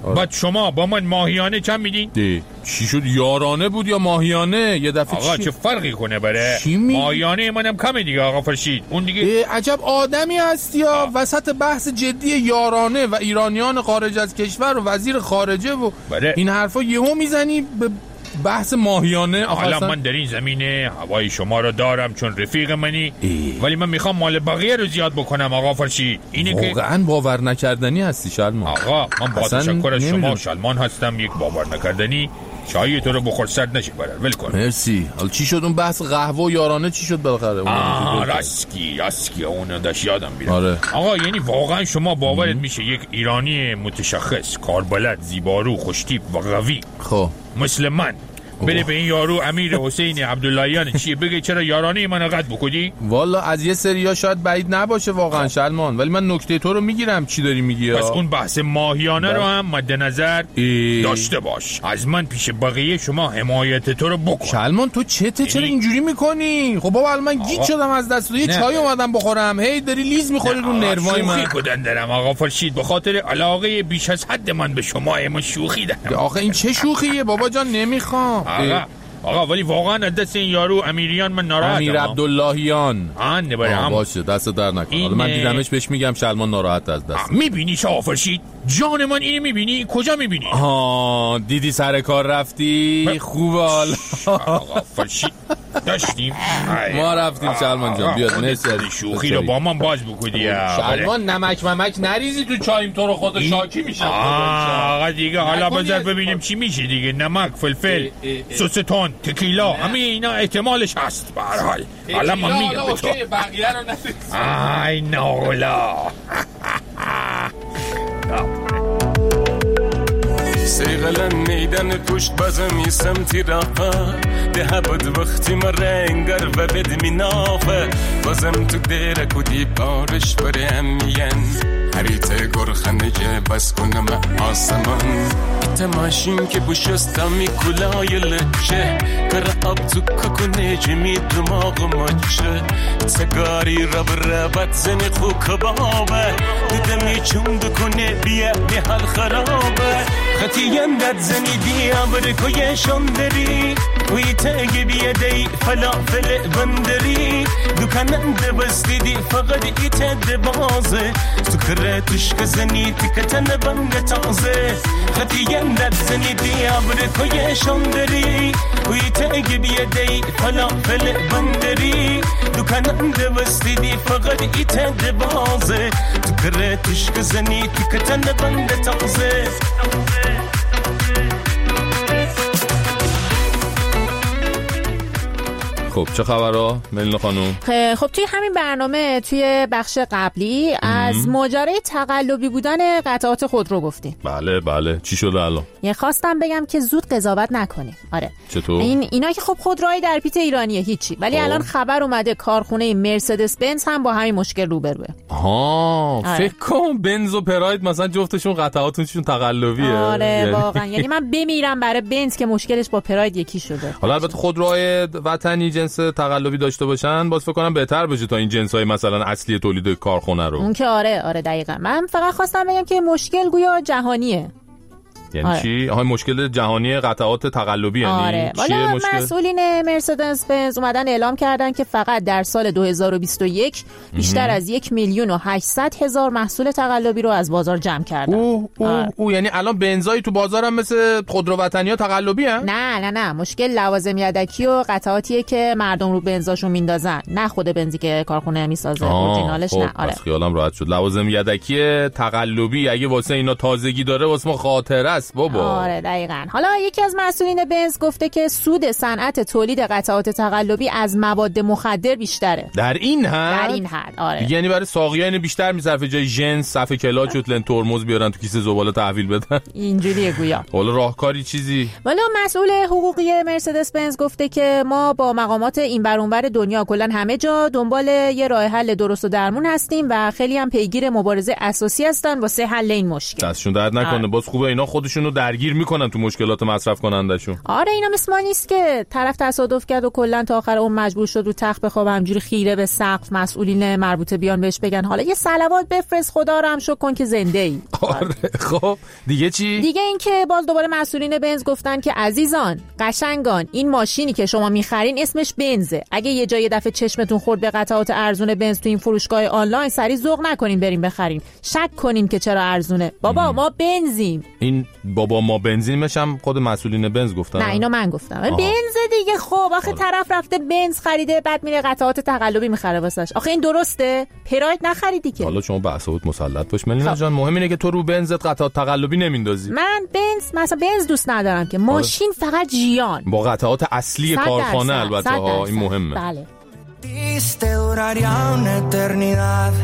بعد شما با من ماهیانه چند میدین؟ چی شد یارانه بود یا ماهیانه؟ یه دفعه آقا چی؟ چه فرقی کنه بره؟ چی می؟ ماهیانه منم کمه دیگه آقا فرشید. اون دیگه عجب آدمی هستی یا وسط بحث جدی یارانه و ایرانیان خارج از کشور و وزیر خارجه و بره. این حرفا یهو میزنی به بحث ماهیانه. حالا من در این زمینه هوای شما رو دارم چون رفیق منی ای. ولی من میخوام مال بقیه رو زیاد بکنم آقا فرشید. اینه که واقعا باور نکردنی هستی شلمان. آقا من با تشکر از شما شلمان هستم، یک باور نکردنی. چای تو رو بخور سرد نشه برر ول کن. مرسی. حالا چی شد اون بحث قهوه و یارانه چی شد بالاخره؟ آه راسکی راسکی اونو داشت یادم میاد. آره. آقا یعنی واقعا شما باورت میشه یک ایرانی متشخص، کاربلد، زیبارو، خوشتیپ و قوی خب مثل من بره به این یارو امیر حسین عبداللهیان چیه بگه چرا یارانه منو قد بکنی؟ والا از یه سریا شاید بعید نباشه واقعا شلمان، ولی من نکته تو رو میگیرم چی داری میگی. پس اون بحث ماهیانه بل. رو هم مد نظر ای... داشته باش. از من پیش بقیه شما حمایت تو رو بکن. شلمان تو چته چرا اینجوری میکنی؟ خب بابا من گیج شدم از دست تو. یه چای اومدم بخورم هی داری لیز میخوری رو نروای من. شوخی کردن دارم آقا فرشید، به خاطر علاقه بیش از حد من به شما اما شوخی دارم. آخه این چه شوخیه بابا جان نمیخوام. آقا آقا ولی واقعا از دست این یارو امیریان من ناراحتم. امیر عبداللهیان آن نبره باشه دست در نکن. حالا من دیدمش بهش میگم شلمان ناراحت از دست. میبینی شاه فرشید جان من اینو میبینی؟ کجا میبینی؟ ها دیدی سر کار رفتی؟ ب... خوبه حالا آقا فرشید داشتیم ما رفتیم شلمان جان بیاد مرسی شوخی رو با من باز بکنی. شلمان نمک ممک نریزی تو چایم تو رو خود شاکی میشم. آقا دیگه حالا بذار ببینیم چی میشه دیگه. نمک فلفل سس تون تکیلا همه اینا احتمالش هست. به هر حال حالا من میگم به تو بقیه رو نریز. آی نولا سیغلن میدن پشت بازم سمتی رافا ده بود وقتی ما رنگر و بد منافه بازم تو دیره کدی بارش برم میین هریت گرخنه جه بس کنم آسمان تماشین که بوشستمی کلای لچه پر آب تو ککنه جمی دماغ مچه سگاری رب ربت زنی خو کبابه دیدمی چون دکنه بیا بی حال خرابه خطیم داد زنی دیا برکوی شندری وی تاگی بیا دی فلافل بندری دکانم دبستی دی فقط ایت دبازه سکرتش که زنی تکتن بنگ تازه خطیم داد زنی دیا برکوی شندری وی تاگی بیا دی فلافل بندری دکانم دبستی دی فقط ایت دبازه سکرتش که زنی تکتن بنگ تازه خب چه خبرها ملینا خانم؟ خب توی همین برنامه توی بخش قبلی از ماجرای تقلبی بودن قطعات خودرو گفتیم. بله بله چی شده الان؟ یه خواستم بگم که زود قضاوت نکنیم. آره چطور؟ این اینا که خب خودروهای در پیت ایرانیه هیچی، ولی آه. الان خبر اومده کارخونه مرسدس بنز هم با همین مشکل روبروه. ها آره. فکر کنم بنز و پراید مثلا جفتشون قطعاتشون تقلبیه. آره یعنی... واقعا یعنی من بمیرم برای بنز که مشکلش با پراید یکی شده. حالا البته خودروهای وطنی جنس تقلبی داشته باشن باز فکر کنم بهتر بشه تا این جنسای مثلا اصلی تولید کارخونه رو. اون که آره آره دقیقاً. من فقط خواستم بگم که مشکل گویا جهانیه. یعنی آره. چی؟ آها مشکل جهانی قطعات تقلبی یعنی آره. چیه مشکل؟ مسئولین مرسدس بنز اومدن اعلام کردن که فقط در سال دو هزار و بیست و یک بیشتر از یک میلیون و هشتصد هزار محصول تقلبی رو از بازار جمع کردن. اوه اوه آره. اوه یعنی الان بنزای تو بازار هم مثل خودرو وطنی‌ها تقلبی هست؟ نه نه نه مشکل لوازم یدکی و قطعاتیه که مردم رو بنزاشون میندازن، نه خود بنزی که کارخونه میسازه اورجینالش. خب. نه آره. پس خیالم راحت شد. لوازم یدکی تقلبی اگه واسه اینا تازگی داره واسه ما خاطره بابا. آره دقیقاً. حالا یکی از مسئولین بنز گفته که سود صنعت تولید قطعات تقلبی از مواد مخدر بیشتره. در این حد؟ در این حد آره. یعنی برای ساقیان بیشتر میصرفه جای ژنس صفحه کلاچ و لن ترمز بیارن تو کیسه زباله تحویل بدن. اینجوریه گویا. حالا راهکاری چیزی؟ والا مسئول حقوقی مرسدس بنز گفته که ما با مقامات این ور اون ور دنیا کلا همه جا دنبال یه راه حل درست و درمون هستیم و خیلی هم پیگیر مبارزه اساسی هستن واسه حل این مشکل. دستشون درد نکنه. باز خوبه اینا خودشون خودشونو درگیر میکنن تو مشکلات مصرف کنندشون. آره اینا مثل ما نیست که طرف تصادف کرد و کلا تا آخر اون مجبور شد رو تخت بخوابه، همجوری خیره به سقف، مسئولین مربوطه بیان بهش بگن حالا یه صلوات بفرست خدا رو هم شکر کن که زنده ای. آره خب دیگه چی؟ دیگه این که باز دوباره مسئولین بنز گفتن که عزیزان قشنگان این ماشینی که شما میخرین اسمش بنزه، اگه یه جای دفعه چشمتون خورد به قطعات ارزون بنز تو این فروشگاه آنلاین سری ذوق نکنین بریم بخرین، شک کنین که چرا ارزونه. بابا ام. ما بنزیم. این بابا ما بنزیمش هم خود مسئولین بنز گفتن؟ نه اینو من گفتم. بنز دیگه. خب آخه آره. طرف رفته بنز خریده بعد میره قطعات تقلبی میخره واسش. آخه این درسته؟ پراید نخریدی که. حالا شما به اساوت مسلط باش ملینا جان، مهم اینه که تو رو بنزت قطعات تقلبی نمیندازی. من بنز مثلا بنز دوست ندارم که، ماشین آره. فقط جیان با قطعات اصلی کارخانه البته ها، این مهمه. بله. Te duraría una eternidad.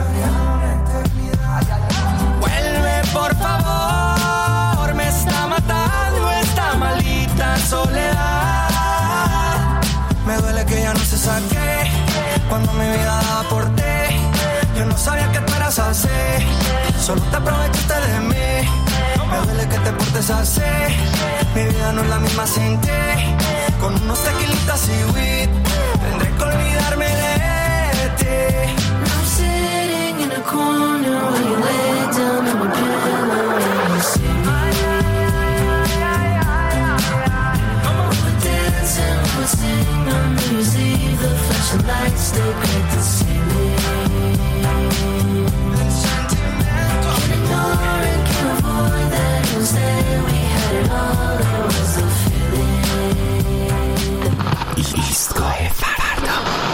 Vuelve por favor, me está matando esta maldita soledad. Me duele que ya no se saque cuando mi vida daba por ti. Yo no sabía que tú eras así, solo te aprovechaste de mí. Me duele que te portes así, mi vida no es la misma sin ti. Con unos tequilitas y weed tendré que olvidarme de ti. I'm sitting in a corner when you lay down in my pillow and you see me. We're dancing, we're singing on New Year's Eve. The flashing lights, they break the ceiling. Can't ignore it, can't avoid that. Instead we had it all, it was the feeling. ایستگاه فردا.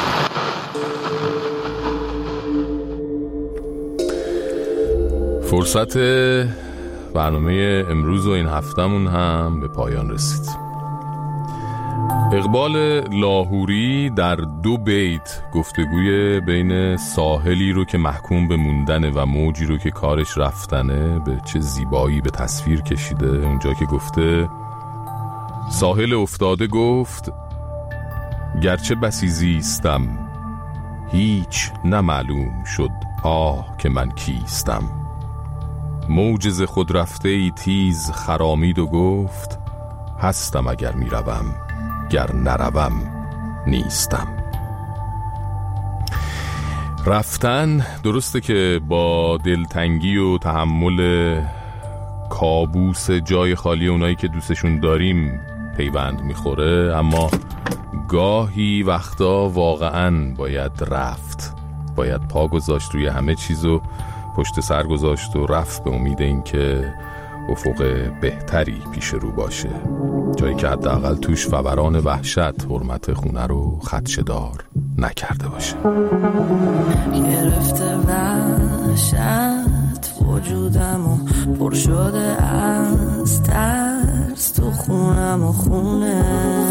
فرصت برنامه امروز و این هفتمون هم به پایان رسید. اقبال لاهوری در دو بیت گفتگوی بین ساحلی رو که محکوم به موندنه و موجی رو که کارش رفتنه به چه زیبایی به تصویر کشیده. اونجا که گفته ساحل افتاده گفت گرچه بسی زیستم هیچ نمعلوم شد آه که من کیستم. موج ز خود رفته ای تیز خرامید و گفت هستم اگر میروم گر نروم نیستم. رفتن درسته که با دلتنگی و تحمل کابوس جای خالی اونایی که دوستشون داریم پیوند میخوره، اما گاهی وقتا واقعاً باید رفت، باید پا گذاشت روی همه چیزو پشت سر گذاشت و رفت به امید این که افق بهتری پیش رو باشه، جایی که حداقل توش فوران وحشت حرمت خونه رو خدشه‌دار نکرده باشه. گرفته وحشت وجودم و پر شده از ترس، تو خونم و خونه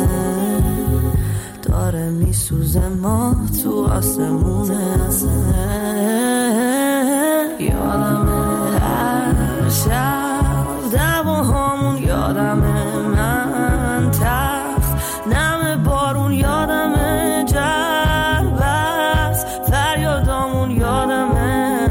داره میسوزه ما تو آسمونه. یادمه هر شب دواهامون، یادمه من تخت نم بارون، یادمه جربست فریادامون، یادمه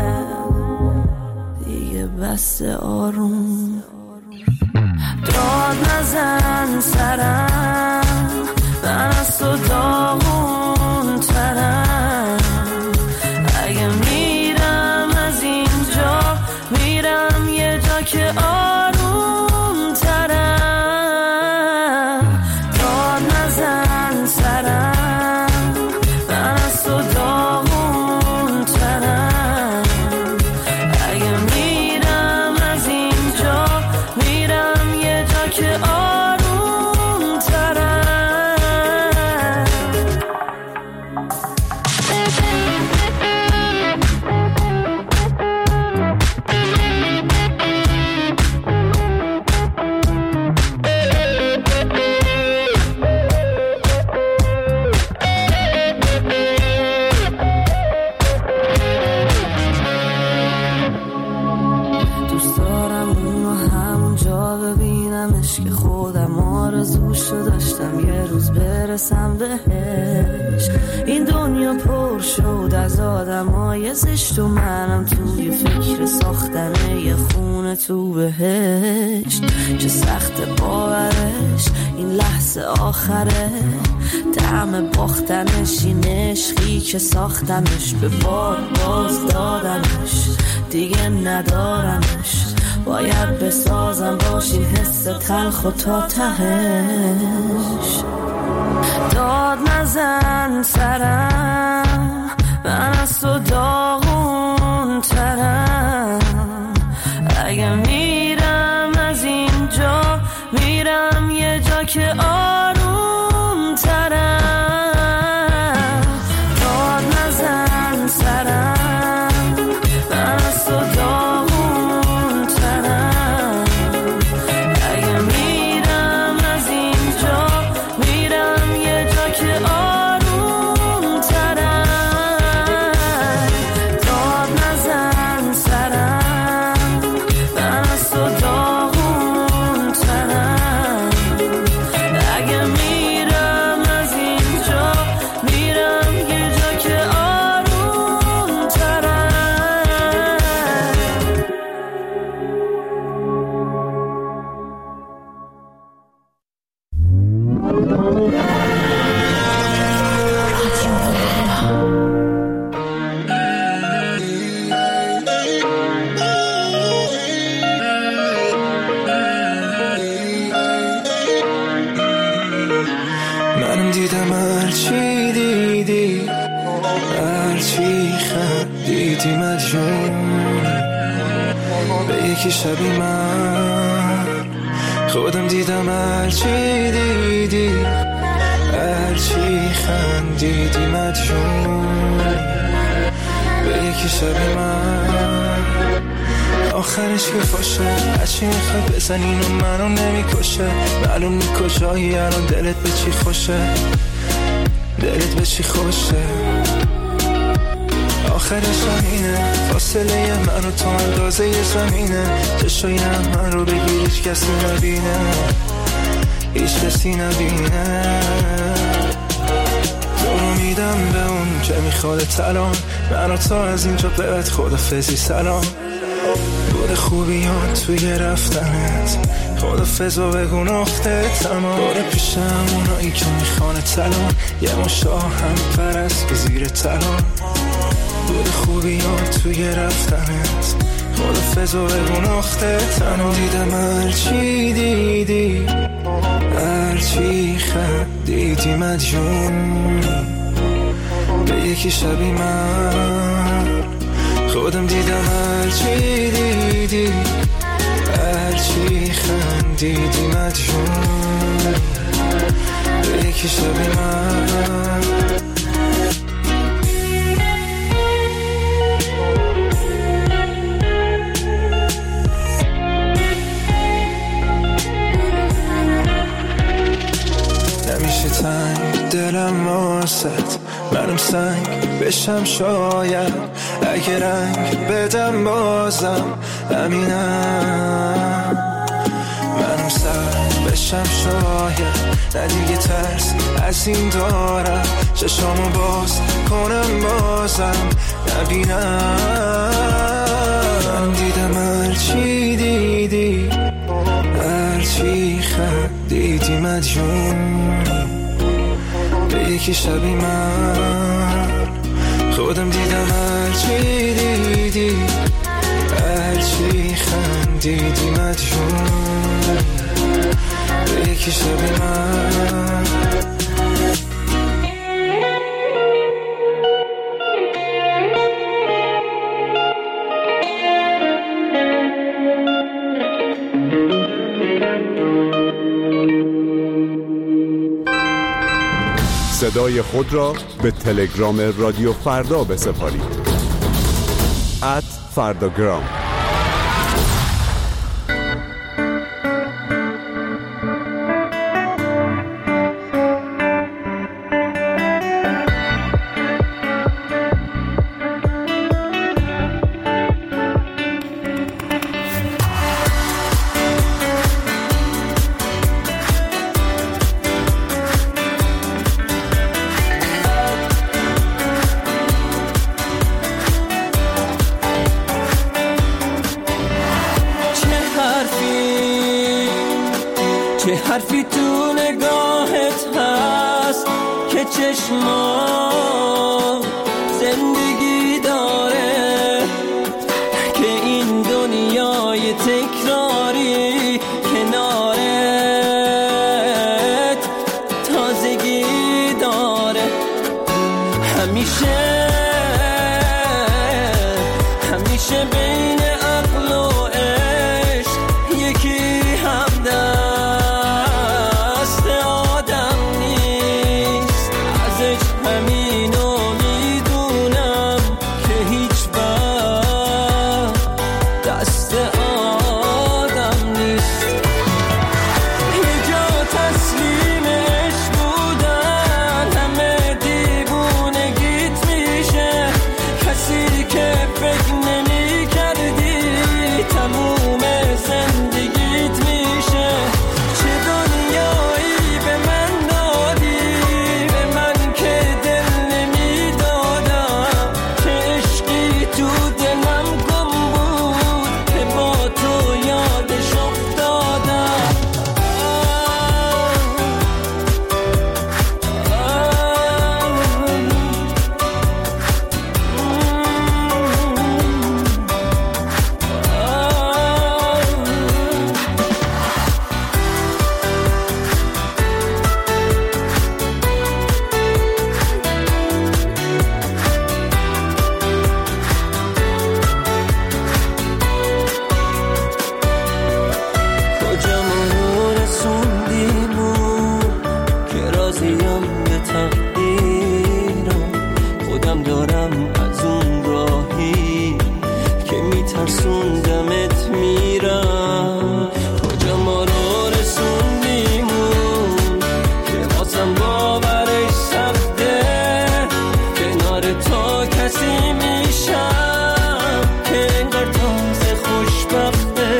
دیگه بس آروم داد نزن سرم، من از تو داغون ترم. اگه میرم از اینجا میرم یه جا که آروم ترم. داد نزن سرم، من از تو داغون ترم. اگه میرم از اینجا میرم یه جا که آروم ترم. دوست دارم اونو همونجا ببینمش که خودم آرزوشو داشتم یه روز برسم بهش. این دنیا پر شد از آدمای زشت و منم توی فکر ساختن یه خونه تو بهشت. چه سخت باورش این لحظه آخره، طعم باختنش این عشقی که ساختمش، به بار باز دادمش دیگه ندارمش، باید بسازم باش این حس تلخ و تا تهش. داد نزن سرم، من از تو داغون ترم، اگه میرم از اینجا میرم یه جا که آروم ترم. داد نزن سرم، من از تو داغون ترم، اگه میرم از اینجا میرم یه جا که آروم ترم. داد نزن سرم، من از تو داغون ترم، اگه میرم از اینجا میرم یه جا که آروم ترم. منم دیدم هرچی دیدی، هرچی خندیدی مدیون به یکی شبی من. خودم دیدم هرچی دیدی، هرچی خندیدی مدیون به یکی شبی من. آخرش که فاشه هرچی میخواد بزنین و منو نمیکشه، معلوم نی کجایی الان دلت به چی خوشه، دلت به چی خوشه. آخرش همینه، فاصله من و تو اندازه ی زمینه، چشای من رو بگیر هیچ کسی نبینه، هیچ کسی نبینه. تو رو میدم به اون که میخواد الان، من و تو از اینجا بعد خدافظی سلام. بود خوبیان توی رفتنت، خدافظ و بگو نقطه تمام. باره پیشم اونایی که میخوانه تلان، یه مشاه هم پرست به زیر تلان. بود خوبیان توی رفتنت، خدافظ و بگو نقطه تمام. دیدم هرچی دیدی، هرچی خندیدی مدیون به یکی شبی من. خودم دیدم هرچی دیدی، هرچی خندیدی مدیون به یکی شبی من. نمیشه تنگ دلم واسط، منم سنگ بشم شاید، اگه رنگ بدم بازم همینم. منم سر بشم شاید، نه دیگه ترس از این دارم، چشامو باز کنم بازم نبینم. من دیدم هرچی دیدی، هرچی خندیدی مدیون به یکی شبی من. خودم دیدم هرچی دیدی، هرچی خندیدی مدیون به یکی شبی من. صدای خود را به تلگرام رادیو فردا بسپارید. ات فرداگرام. چیزی تو نگاهت هست که چشما زندگی داره، که این دنیای تکراری کنارت تازگی داره. همیشه همیشه بین عقل و عشق یکی هم دست آدم نیست. ازش همینو میدونم که هیچ وقت دست آدم نیست. یه جا تسلیم عشق بودن همه دیوونگیت میشه، کسی که فکر نمی کردی تموم زندگیت میشه. چه دنیایی به من دادی، به من که دل نمی دادم، چه عشقی تو دلم گم بود که با تو یادش افتادم. کجا ما رسوندیمون که راضیم به تقدیرم، خودم دارم از اون راهی که میترسوندمت میرم. کجا ما رو رسوندیمون که واسم باورش سخته، کنار تو کسی میشم که انگار تازه خوشبخته.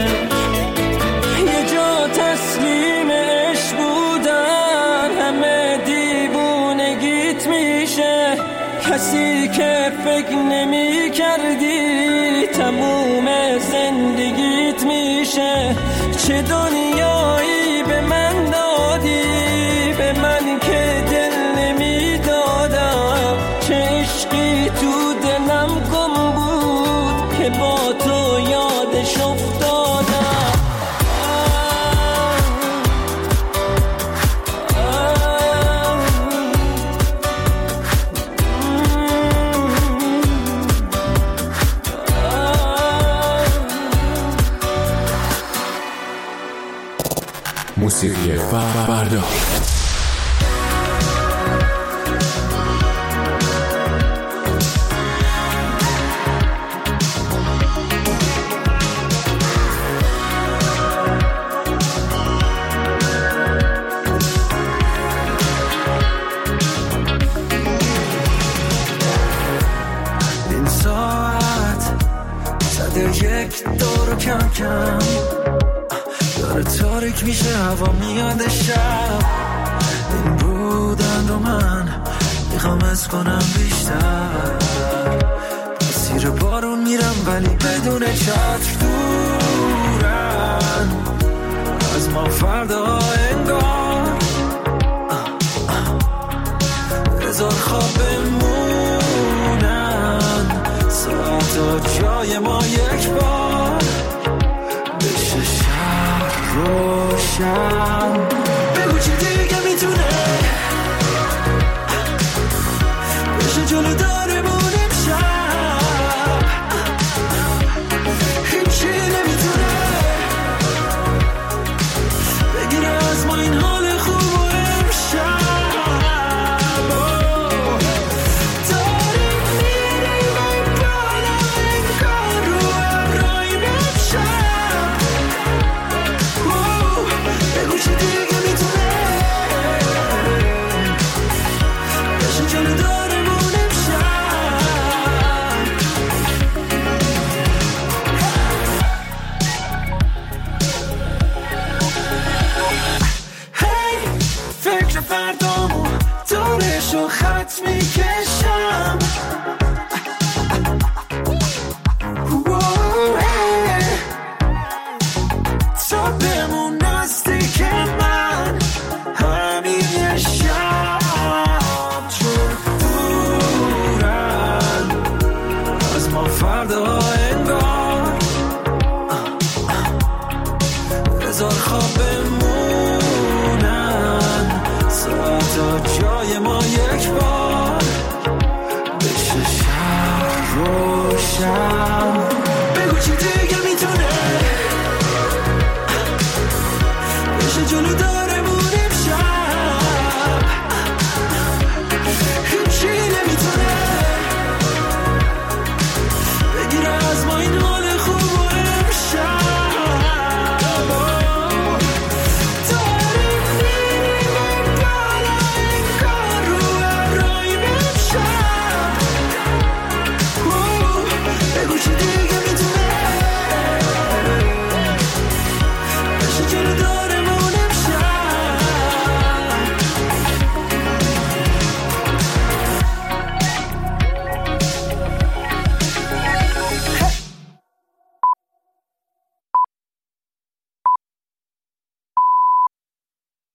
یه جا تسلیم عشق بودن همه دیوونگیت میشه، کسی که فکر نمی کردی تموم زندگیت میشه. چه دنیایی به من دادی، به من که دل نمی دادم، چه عشقی تو دلم گم بود که با تو یادش افتادم. موسیقی فردا. این ساعت زده یک دور کم کم، داره تاریک میشه هوا میاد شب. این بودن رو من میخوام از کنم بیشتر، مسیر بارون میرم ولی بدون چتر. دورن از ما فردا انگار، هزار خواب بمونن ساعتا جای ما یک بار بشه شب روشن. بگو چی دیگه میتونه بشه جلو دارمون امشب، هیچی نمیتونه بگیره از ما این حال خوب و امشب. داریم میریم این بالا انگار رو ابرای امشب. بگو چی دیگه میتونه بشه جلو دارمون امشب. هی فکر فردامو دورشو خط میکشم. تا بمون نزدیک من، هنو داره مونه